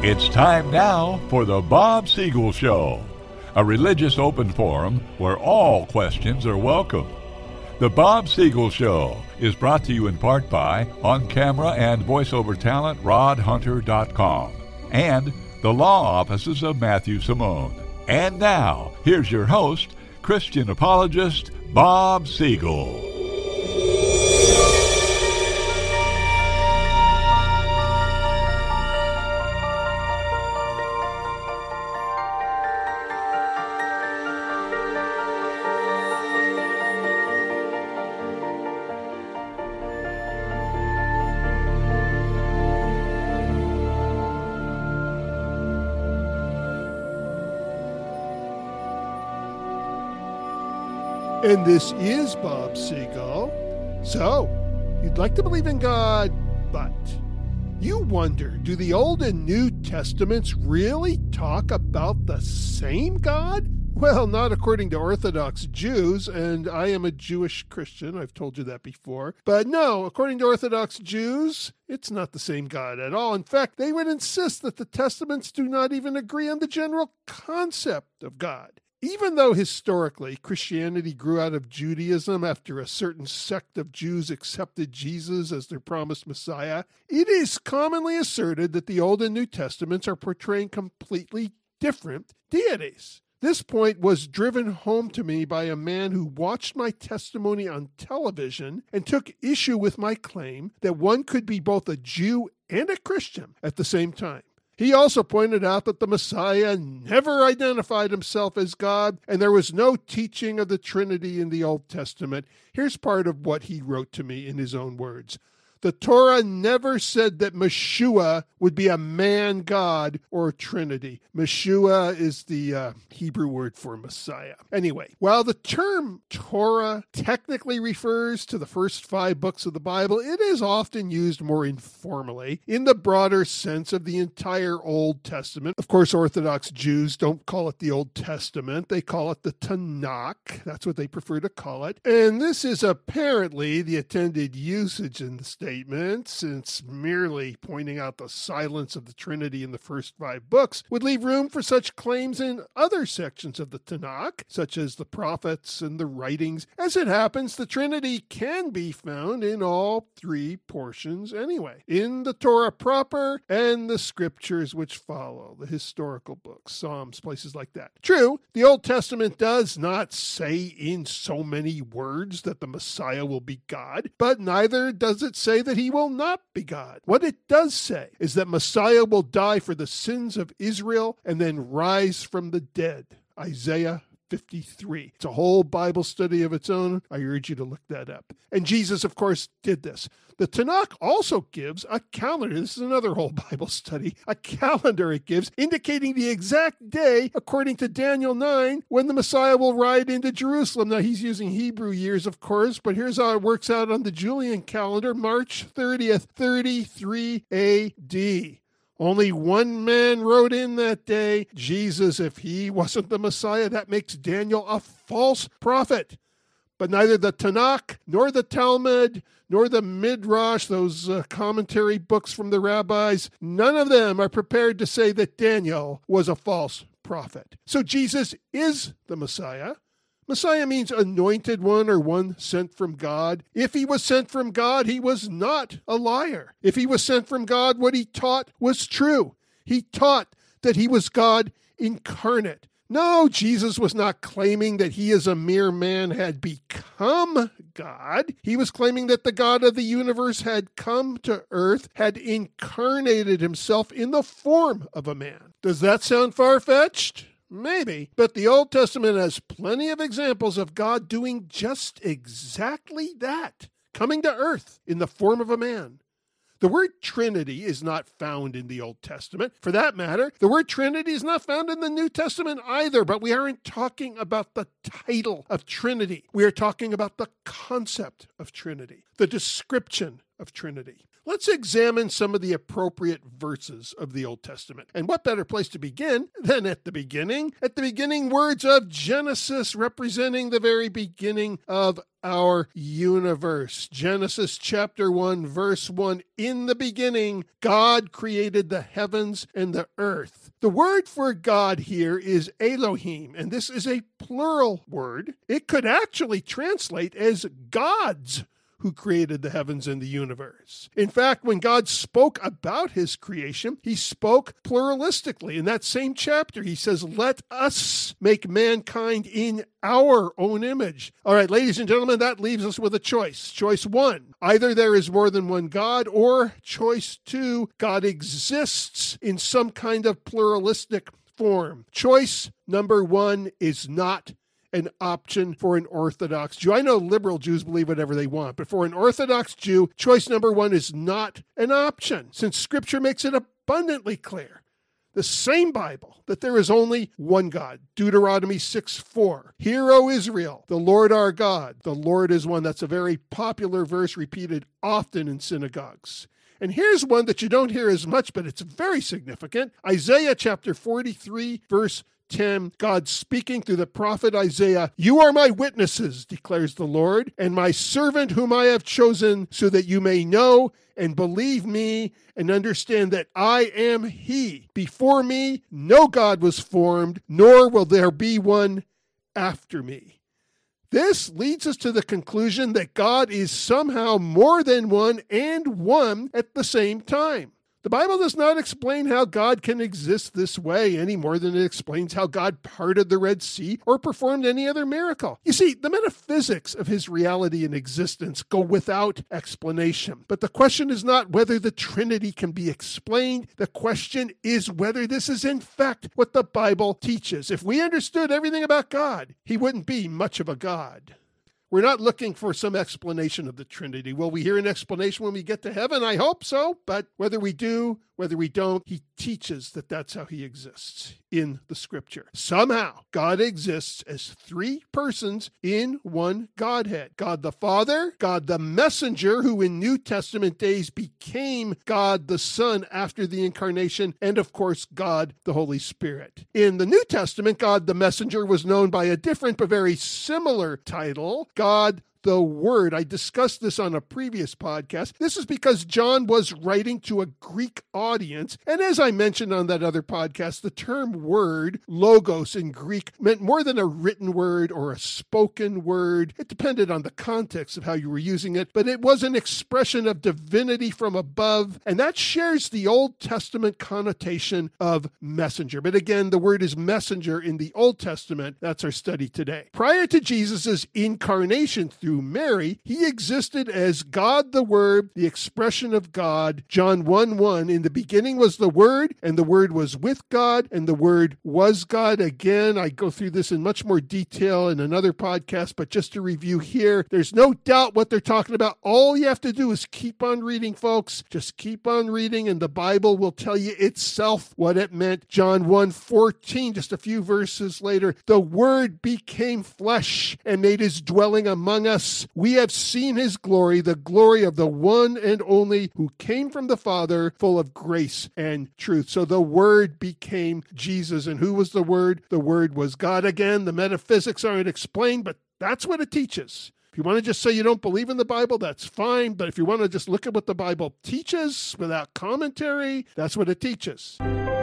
It's time now for the Bob Siegel Show, a religious open forum where all questions are welcome. The Bob Siegel Show is brought to you in part by on-camera and voiceover talent rodhunter.com and the law offices of Matthew Simone. And now, here's your host, Christian apologist Bob Siegel. And this is Bob Siegel. So, you'd like to believe in God, but you wonder, do the Old and New Testaments really talk about the same God? Well, not according to Orthodox Jews, and I am a Jewish Christian, I've told you that before. But no, according to Orthodox Jews, it's not the same God at all. In fact, they would insist that the Testaments do not even agree on the general concept of God. Even though historically Christianity grew out of Judaism after a certain sect of Jews accepted Jesus as their promised Messiah, it is commonly asserted that the Old and New Testaments are portraying completely different deities. This point was driven home to me by a man who watched my testimony on television and took issue with my claim that one could be both a Jew and a Christian at the same time. He also pointed out that the Messiah never identified himself as God, and there was no teaching of the Trinity in the Old Testament. Here's part of what he wrote to me in his own words. The Torah never said that Meshua would be a man God or Trinity. Meshua is the Hebrew word for Messiah. Anyway, while the term Torah technically refers to the first 5 books of the Bible, it is often used more informally in the broader sense of the entire Old Testament. Of course, Orthodox Jews don't call it the Old Testament. They call it the Tanakh. That's what they prefer to call it. And this is apparently the intended usage in the statement, since merely pointing out the silence of the Trinity in the first 5 books would leave room for such claims in other sections of the Tanakh, such as the prophets and the writings. As it happens, the Trinity can be found in all 3 portions anyway, in the Torah proper and the scriptures which follow, the historical books, Psalms, places like that. True, the Old Testament does not say in so many words that the Messiah will be God, but neither does it say that he will not be God. What it does say is that Messiah will die for the sins of Israel and then rise from the dead. Isaiah 53. It's a whole Bible study of its own. I urge you to look that up. And Jesus, of course, did this. The Tanakh also gives a calendar. This is another whole Bible study. A calendar it gives indicating the exact day, according to Daniel 9, when the Messiah will ride into Jerusalem. Now, he's using Hebrew years, of course, but here's how it works out on the Julian calendar, March 30th, 33 AD. Only one man wrote in that day, Jesus, if he wasn't the Messiah, that makes Daniel a false prophet. But neither the Tanakh, nor the Talmud, nor the Midrash, those commentary books from the rabbis, none of them are prepared to say that Daniel was a false prophet. So Jesus is the Messiah. Messiah means anointed one or one sent from God. If he was sent from God, he was not a liar. If he was sent from God, what he taught was true. He taught that he was God incarnate. No, Jesus was not claiming that he as a mere man had become God. He was claiming that the God of the universe had come to earth, had incarnated himself in the form of a man. Does that sound far-fetched? Maybe, but the Old Testament has plenty of examples of God doing just exactly that, coming to earth in the form of a man. The word Trinity is not found in the Old Testament. For that matter, the word Trinity is not found in the New Testament either, but we aren't talking about the title of Trinity. We are talking about the concept of Trinity, the description of Trinity. let's examine some of the appropriate verses of the Old Testament. And what better place to begin than at the beginning? At the beginning words of Genesis, representing the very beginning of our universe. Genesis chapter 1, verse 1, in the beginning, God created the heavens and the earth. The word for God here is Elohim, and this is a plural word. It could actually translate as gods who created the heavens and the universe. In fact, when God spoke about his creation, he spoke pluralistically. In that same chapter, he says, let us make mankind in our own image. All right, ladies and gentlemen, that leaves us with a choice. Choice 1, either there is more than one God, or choice 2, God exists in some kind of pluralistic form. Choice number 1 is not an option for an Orthodox Jew. I know liberal Jews believe whatever they want, but for an Orthodox Jew, choice number 1 is not an option, since Scripture makes it abundantly clear, the same Bible, that there is only one God. Deuteronomy 6:4. Hear, O Israel, the Lord our God, the Lord is one. That's a very popular verse repeated often in synagogues. And here's one that you don't hear as much, but it's very significant. Isaiah chapter 43, verse 10, God speaking through the prophet Isaiah, you are my witnesses, declares the Lord, and my servant whom I have chosen, so that you may know and believe me and understand that I am he. Before me, no God was formed, nor will there be one after me. This leads us to the conclusion that God is somehow more than one and one at the same time. The Bible does not explain how God can exist this way any more than it explains how God parted the Red Sea or performed any other miracle. You see, the metaphysics of his reality and existence go without explanation. But the question is not whether the Trinity can be explained. The question is whether this is in fact what the Bible teaches. If we understood everything about God, he wouldn't be much of a God. We're not looking for some explanation of the Trinity. Will we hear an explanation when we get to heaven? I hope so. But whether we do, whether we don't, he teaches that that's how he exists in the Scripture. Somehow, God exists as three persons in one Godhead. God the Father, God the Messenger, who in New Testament days became God the Son after the Incarnation, and of course, God the Holy Spirit. In the New Testament, God the Messenger was known by a different but very similar title, God the Word. I discussed this on a previous podcast. This is because John was writing to a Greek audience. And as I mentioned on that other podcast, the term word, logos in Greek, meant more than a written word or a spoken word. It depended on the context of how you were using it, but it was an expression of divinity from above. And that shares the Old Testament connotation of messenger. But again, the word is messenger in the Old Testament. That's our study today. Prior to Jesus' incarnation through Mary, he existed as God the Word, the expression of God. John 1:1, in the beginning was the Word, and the Word was with God, and the Word was God. Again, I go through this in much more detail in another podcast, but just to review here, there's no doubt what they're talking about. All you have to do is keep on reading, folks. Just keep on reading, and the Bible will tell you itself what it meant. John 1:14, just a few verses later, the Word became flesh and made his dwelling among us. We have seen his glory, the glory of the one and only who came from the Father, full of grace and truth. So the Word became Jesus. And who was the Word? The Word was God. Again, the metaphysics aren't explained, but that's what it teaches. If you want to just say you don't believe in the Bible, that's fine. But if you want to just look at what the Bible teaches without commentary, that's what it teaches.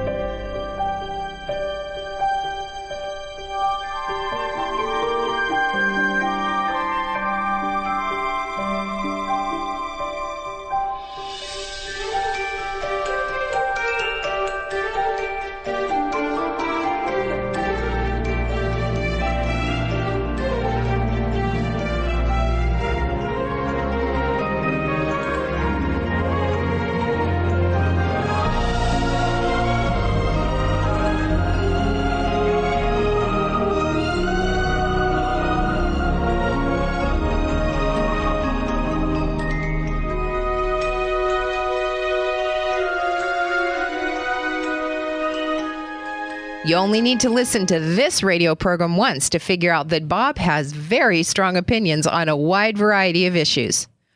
You only need to listen to this radio program once to figure out that Bob has very strong opinions on a wide variety of issues.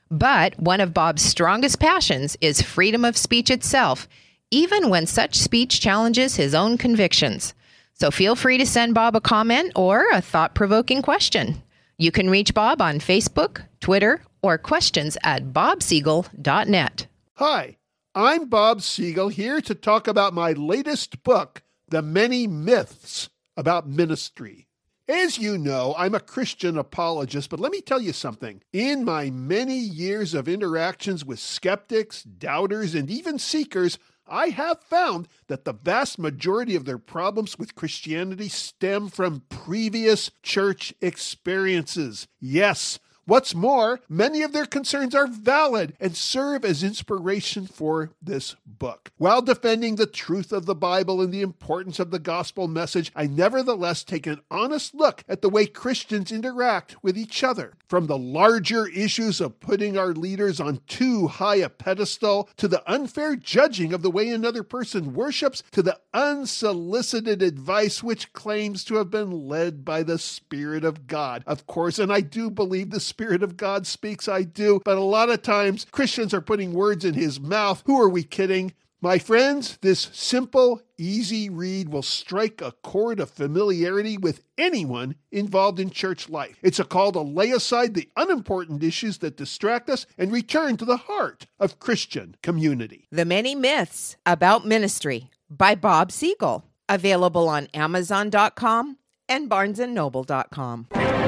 But one of Bob's strongest passions is freedom of speech itself, even when such speech challenges his own convictions. So feel free to send Bob a comment or a thought-provoking question. You can reach Bob on Facebook, Twitter, or questions@bobsiegel.net. Hi, I'm Bob Siegel, here to talk about my latest book, The Many Myths About Ministry. As you know, I'm a Christian apologist, but let me tell you something. In my many years of interactions with skeptics, doubters, and even seekers, I have found that the vast majority of their problems with Christianity stem from previous church experiences. Yes, what's more, many of their concerns are valid and serve as inspiration for this book. While defending the truth of the Bible and the importance of the gospel message, I nevertheless take an honest look at the way Christians interact with each other. From the larger issues of putting our leaders on too high a pedestal, to the unfair judging of the way another person worships, to the unsolicited advice which claims to have been led by the Spirit of God. Of course, and I do believe the Spirit of God speaks, I do, but a lot of times Christians are putting words in his mouth. Who are we kidding? My friends, this simple, easy read will strike a chord of familiarity with anyone involved in church life. It's a call to lay aside the unimportant issues that distract us and return to the heart of Christian community. The Many Myths About Ministry by Bob Siegel. Available on Amazon.com and BarnesandNoble.com.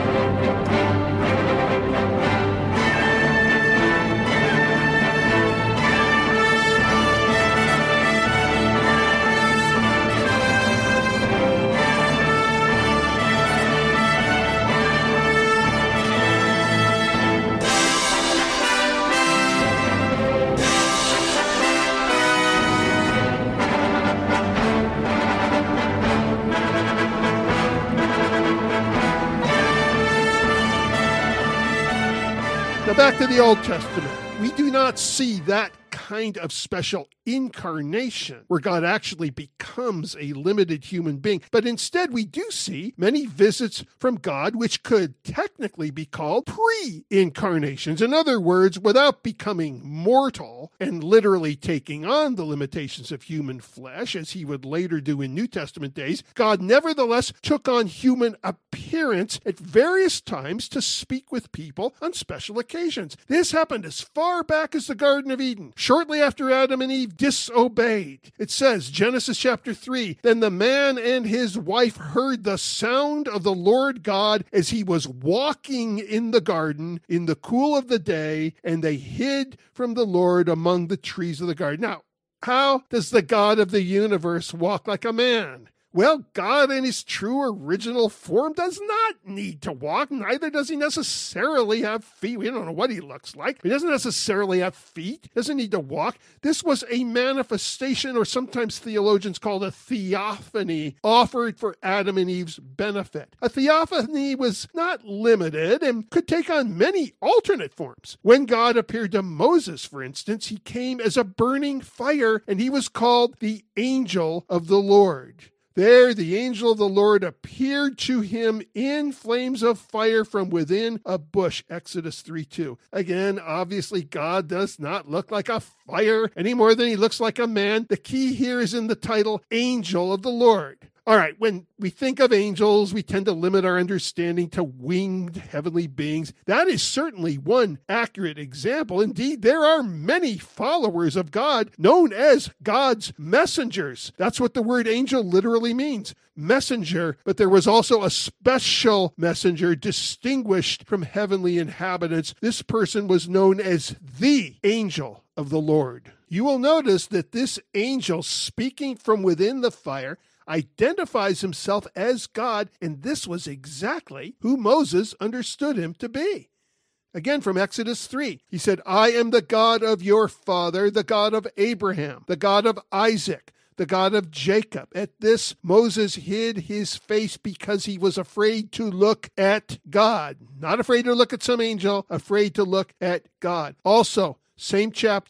Now back to the Old Testament. We do not see that kind of special incarnation where God actually becomes a limited human being. But instead, we do see many visits from God which could technically be called pre-incarnations. In other words, without becoming mortal and literally taking on the limitations of human flesh, as he would later do in New Testament days, God nevertheless took on human appearance at various times to speak with people on special occasions. This happened as far back as the Garden of Eden, shortly after Adam and Eve disobeyed. It says, Genesis chapter 3, "Then the man and his wife heard the sound of the Lord God as he was walking in the garden in the cool of the day, and they hid from the Lord among the trees of the garden." Now, how does the God of the universe walk like a man? Well, God in his true original form does not need to walk. Neither does he necessarily have feet. We don't know what he looks like. He doesn't necessarily have feet. Doesn't need to walk. This was a manifestation, or sometimes theologians call it a theophany, offered for Adam and Eve's benefit. A theophany was not limited and could take on many alternate forms. When God appeared to Moses, for instance, he came as a burning fire, and he was called the angel of the Lord. There, the angel of the Lord appeared to him in flames of fire from within a bush, Exodus 3:2. Again, obviously, God does not look like a fire any more than he looks like a man. The key here is in the title, Angel of the Lord. All right, when we think of angels, we tend to limit our understanding to winged heavenly beings. That is certainly one accurate example. Indeed, there are many followers of God known as God's messengers. That's what the word angel literally means, messenger. But there was also a special messenger distinguished from heavenly inhabitants. This person was known as the angel of the Lord. You will notice that this angel, speaking from within the fire, identifies himself as God, and this was exactly who Moses understood him to be. Again, from Exodus 3, he said, "I am the God of your father, the God of Abraham, the God of Isaac, the God of Jacob." At this, Moses hid his face because he was afraid to look at God. Not afraid to look at some angel, afraid to look at God. Also, same chapter,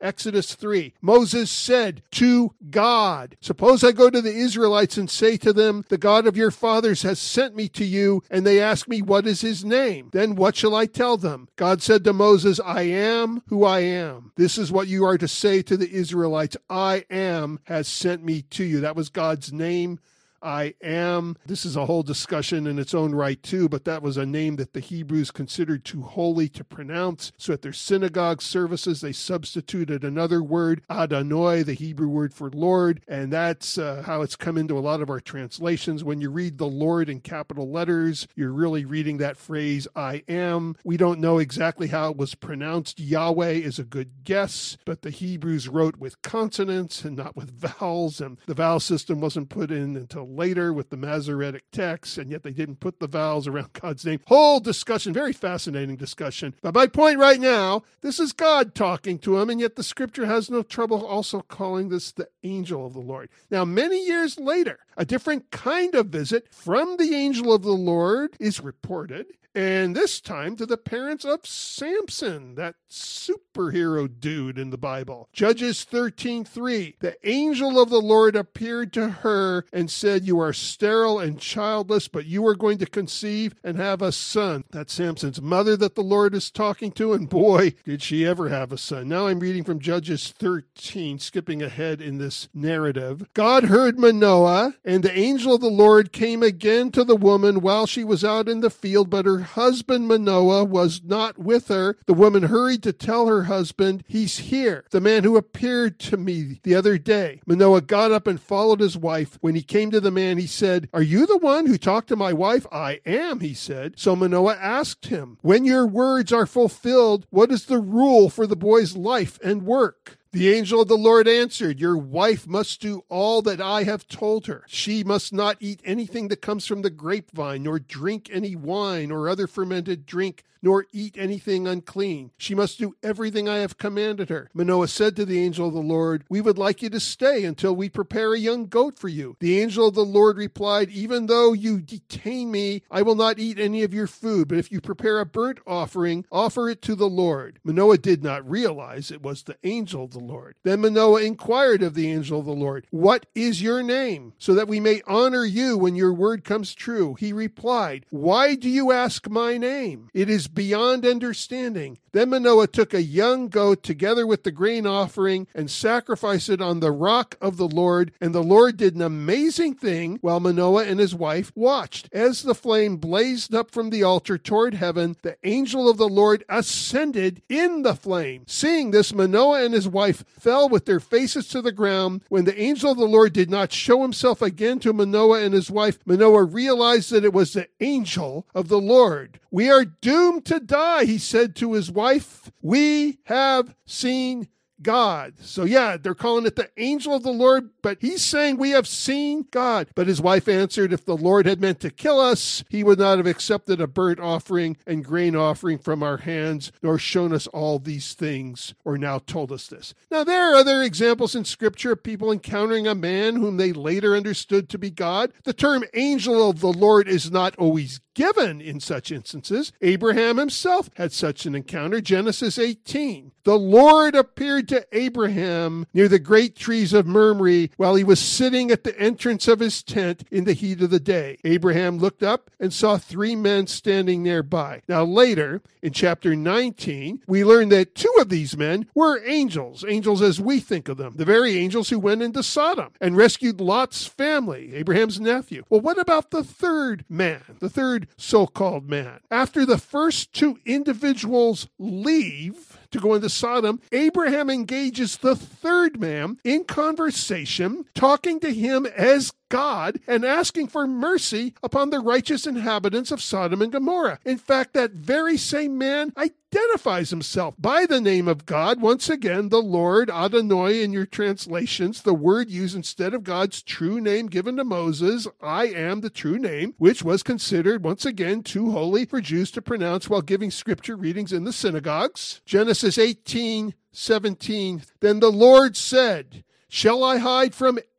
Exodus 3, Moses said to God, suppose I go to the Israelites and say to them, the God of your fathers has sent me to you, and they ask me, what is his name? Then what shall I tell them? God said to Moses, I am who I am. This is what you are to say to the Israelites. I am has sent me to you. That was God's name. I am. This is a whole discussion in its own right too, but that was a name that the Hebrews considered too holy to pronounce. So at their synagogue services, they substituted another word, Adonai, the Hebrew word for Lord, and that's how it's come into a lot of our translations. When you read the Lord in capital letters, you're really reading that phrase, I am. We don't know exactly how it was pronounced. Yahweh is a good guess, but the Hebrews wrote with consonants and not with vowels, and the vowel system wasn't put in until later with the Masoretic text, and yet they didn't put the vowels around God's name. Whole discussion, very fascinating discussion. But my point right now, this is God talking to him, and yet the scripture has no trouble also calling this the angel of the Lord. Now, many years later, a different kind of visit from the angel of the Lord is reported, and this time to the parents of Samson, that superhero dude in the Bible. Judges 13:3, the angel of the Lord appeared to her and said, you are sterile and childless, but you are going to conceive and have a son. That's Samson's mother that the Lord is talking to, and boy, did she ever have a son. Now I'm reading from Judges 13, skipping ahead in this narrative. God heard Manoah, and the angel of the Lord came again to the woman while she was out in the field, but her husband Manoah was not with her. The woman hurried to tell her husband, he's here, the man who appeared to me the other day. Manoah got up and followed his wife. When he came to the man, he said, are you the one who talked to my wife? I am, he said. So Manoah asked him, when your words are fulfilled, what is the rule for the boy's life and work? The angel of the Lord answered, your wife must do all that I have told her. She must not eat anything that comes from the grapevine, nor drink any wine or other fermented drink, nor eat anything unclean. She must do everything I have commanded her. Manoah said to the angel of the Lord, we would like you to stay until we prepare a young goat for you. The angel of the Lord replied, even though you detain me, I will not eat any of your food, but if you prepare a burnt offering, offer it to the Lord. Manoah did not realize it was the angel of the Lord. Then Manoah inquired of the angel of the Lord, what is your name, so that we may honor you when your word comes true? He replied, why do you ask my name? It is beyond understanding. Then Manoah took a young goat together with the grain offering and sacrificed it on the rock of the Lord. And the Lord did an amazing thing while Manoah and his wife watched. As the flame blazed up from the altar toward heaven, the angel of the Lord ascended in the flame. Seeing this, Manoah and his wife fell with their faces to the ground. When the angel of the Lord did not show himself again to Manoah and his wife, Manoah realized that it was the angel of the Lord. We are doomed to die, he said to his wife. We have seen God. So yeah, they're calling it the angel of the Lord, but he's saying we have seen God. But his wife answered, if the Lord had meant to kill us, he would not have accepted a burnt offering and grain offering from our hands, nor shown us all these things, or now told us this. Now there are other examples in scripture of people encountering a man whom they later understood to be God. The term angel of the Lord is not always given in such instances. Abraham himself had such an encounter. Genesis 18. The Lord appeared to Abraham near the great trees of Mamre while he was sitting at the entrance of his tent in the heat of the day. Abraham looked up and saw 3 men standing nearby. Now later, in chapter 19, we learn that 2 of these men were angels as we think of them, the very angels who went into Sodom and rescued Lot's family, Abraham's nephew. Well, what about the third man, the third so-called man? After the first 2 individuals leave to go into Sodom, Abraham engages the third man in conversation, talking to him as God and asking for mercy upon the righteous inhabitants of Sodom and Gomorrah. In fact, that very same man identifies himself by the name of God. Once again, the Lord, Adonai in your translations, the word used instead of God's true name given to Moses, I am the true name, which was considered, once again, too holy for Jews to pronounce while giving scripture readings in the synagogues. Genesis 18:17, then the Lord said, shall I hide from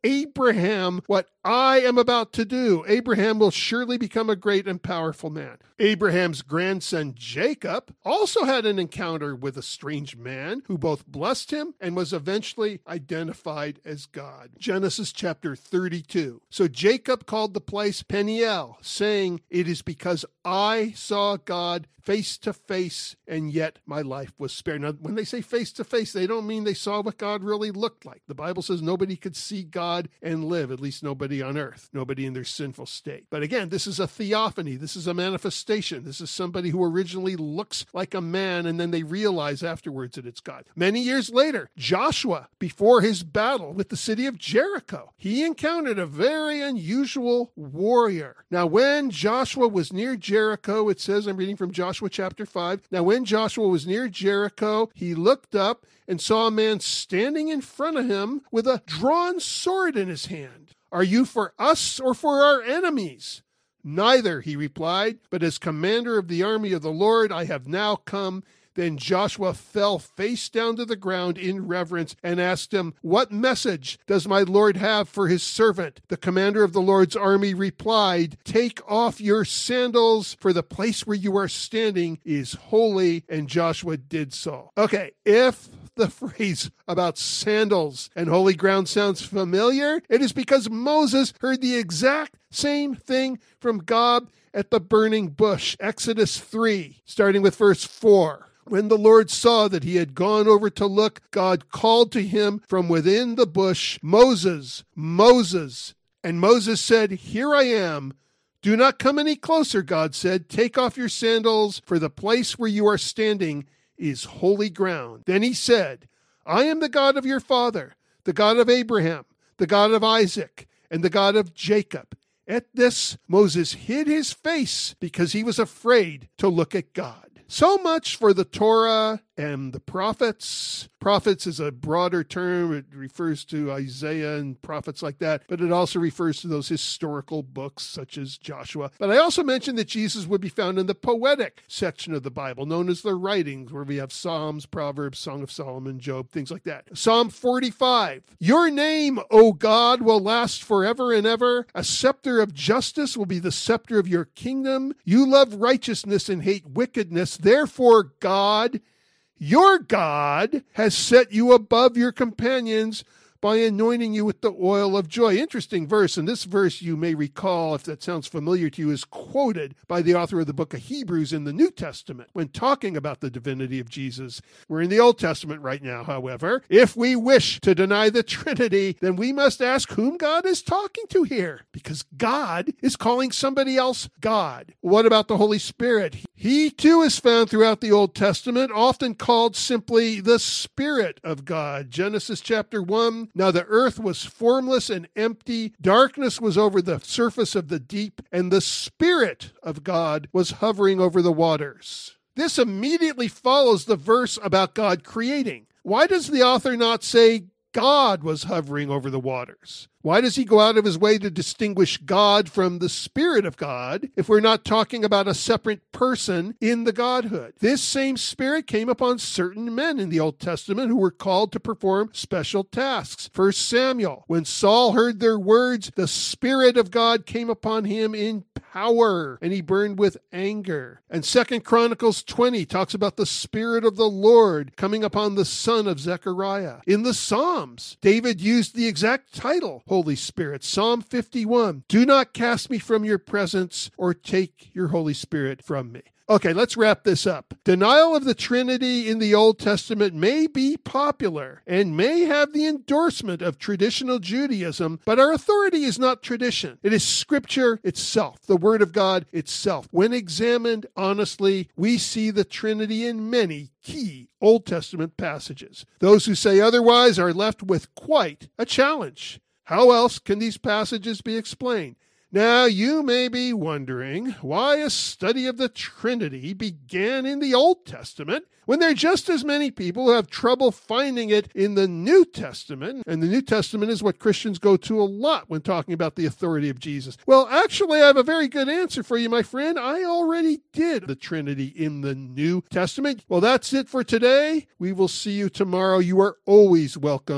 Abraham what I am about to do. Abraham will surely become a great and powerful man. Abraham's grandson Jacob also had an encounter with a strange man who both blessed him and was eventually identified as God. Genesis chapter 32. So Jacob called the place Peniel, saying, "It is because I saw God face to face, and yet my life was spared." Now, when they say face to face, they don't mean they saw what God really looked like. The Bible says nobody could see God and live, at least nobody on earth, nobody in their sinful state. But again, this is a theophany. This is a manifestation. This is somebody who originally looks like a man, and then they realize afterwards that it's God. Many years later, Joshua, before his battle with the city of Jericho, he encountered a very unusual warrior. Now, when Joshua was near Jericho, it says, I'm reading from Joshua chapter 5. Now, when Joshua was near Jericho, he looked up and saw a man standing in front of him with a drawn sword in his hand. "Are you for us or for our enemies?" "Neither," he replied, "but as commander of the army of the Lord, I have now come." Then Joshua fell face down to the ground in reverence and asked him, "What message does my Lord have for his servant?" The commander of the Lord's army replied, "Take off your sandals, for the place where you are standing is holy." And Joshua did so. Okay, if the phrase about sandals and holy ground sounds familiar, it is because Moses heard the exact same thing from God at the burning bush. Exodus 3, starting with verse 4. When the Lord saw that he had gone over to look, God called to him from within the bush, "Moses, Moses." And Moses said, "Here I am." "Do not come any closer," God said. "Take off your sandals, for the place where you are standing is holy ground." Then he said, "I am the God of your father, the God of Abraham, the God of Isaac, and the God of Jacob." At this, Moses hid his face because he was afraid to look at God. So much for the Torah and the prophets. Prophets is a broader term. It refers to Isaiah and prophets like that, but it also refers to those historical books such as Joshua. But I also mentioned that Jesus would be found in the poetic section of the Bible, known as the writings, where we have Psalms, Proverbs, Song of Solomon, Job, things like that. Psalm 45. "Your name, O God, will last forever and ever. A scepter of justice will be the scepter of your kingdom. You love righteousness and hate wickedness. Therefore, God, your God, has set you above your companions by anointing you with the oil of joy." Interesting verse. And this verse, you may recall, if that sounds familiar to you, is quoted by the author of the book of Hebrews in the New Testament when talking about the divinity of Jesus. We're in the Old Testament right now, however. If we wish to deny the Trinity, then we must ask whom God is talking to here, because God is calling somebody else God. What about the Holy Spirit? He too is found throughout the Old Testament, often called simply the Spirit of God. Genesis chapter 1, "Now the earth was formless and empty. Darkness was over the surface of the deep, and the Spirit of God was hovering over the waters." This immediately follows the verse about God creating. Why does the author not say God was hovering over the waters? Why does he go out of his way to distinguish God from the Spirit of God if we're not talking about a separate person in the Godhood? This same Spirit came upon certain men in the Old Testament who were called to perform special tasks. 1 Samuel, when Saul heard their words, the Spirit of God came upon him in power, and he burned with anger. And 2 Chronicles 20 talks about the Spirit of the Lord coming upon the son of Zechariah. In the Psalms, David used the exact title, Holy Spirit. Psalm 51, "Do not cast me from your presence or take your Holy Spirit from me." Okay, let's wrap this up. Denial of the Trinity in the Old Testament may be popular and may have the endorsement of traditional Judaism, but our authority is not tradition. It is Scripture itself, the Word of God itself. When examined honestly, we see the Trinity in many key Old Testament passages. Those who say otherwise are left with quite a challenge. How else can these passages be explained? Now, you may be wondering why a study of the Trinity began in the Old Testament when there are just as many people who have trouble finding it in the New Testament. And the New Testament is what Christians go to a lot when talking about the authority of Jesus. Well, actually, I have a very good answer for you, my friend. I already did the Trinity in the New Testament. Well, that's it for today. We will see you tomorrow. You are always welcome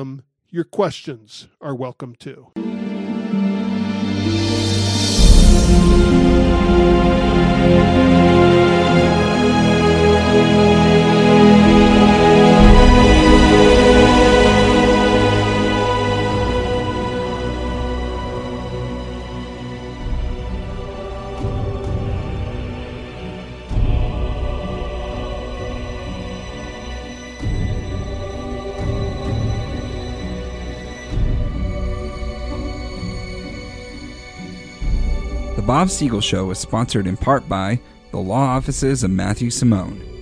your questions are welcome too. The Bob Siegel Show is sponsored in part by the law offices of Matthew Simone.